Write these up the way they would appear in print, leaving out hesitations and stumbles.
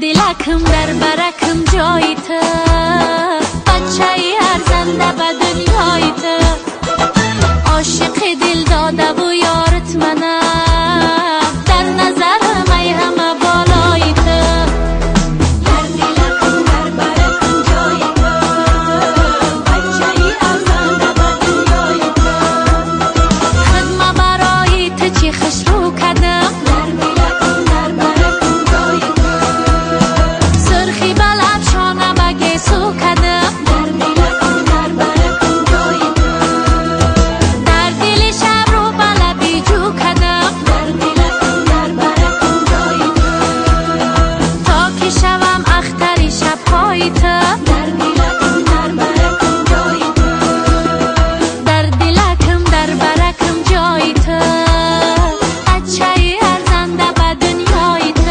دلکم در برکم جای تو، بچه ارزنده به دنیای تو، عاشق دل داده و یارت منم، در نظرم ای همه بالای تو. در دلکم در برکم جای تو، بچه ارزنده به دنیای تو، خدمه برای تو چی خوش رو کردم. در دلکم در برکم جای تو، سرخی بلب شانه بگی سو کردم. در دلکم در برکم جای تو، در دل شب رو بلبی جو کردم. در دلکم در برکم جای تو، تا که شوم اختری شبهای تو. در دلکم در برکم جای تو، در دلکم در برکم جای تو، بچه ارزنده به دنیای تو.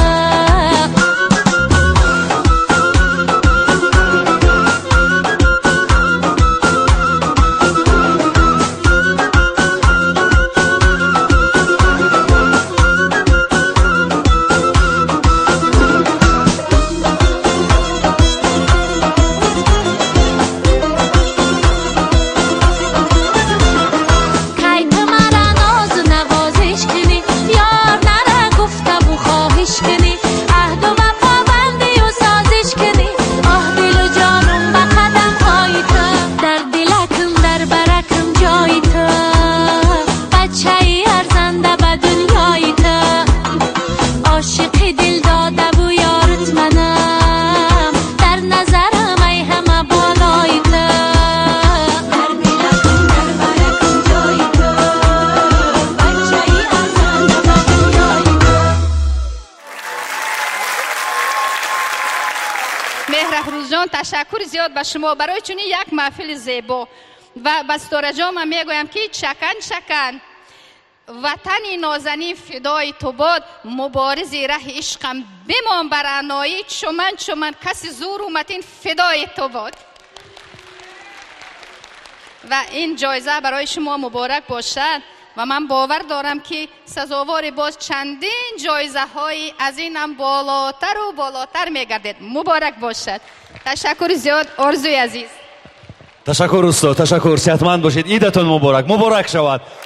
کی تو مرا ناز و نوازش کنی، یار نره گفته و خواهش کنی، عهد و وفا بندی و سازش کنی، آه دل و جانم به قدم های تو. در دلکم در برکم جای تو، بچه ارزنده به دنیای تو، عاشق دل داده و یارت منم، در نظرم ای همه بالای تو. در دلکم در برکم جای تو، بچه ارزنده به دنیای تو. مهرافروز جان تشکر زیاد به شما برای چنین یک محفل زیبا و بستور جام میگویم که چکن چکن وطن نازنین فدای تو باد، مبارز ره عشقم بمان بر عنایی، چمن چمن کسی زور و متین فدای تو باد. و این جایزه برای شما مبارک باشد و من باور دارم که سزاوار باز چندین جایزه های از این هم بالاتر و بالاتر میگردید. مبارک باشد. تشکر زیاد آرزوی عزیز. تشکر استاد، تشکر، صحتمند باشید، عیدتون مبارک، مبارک شود.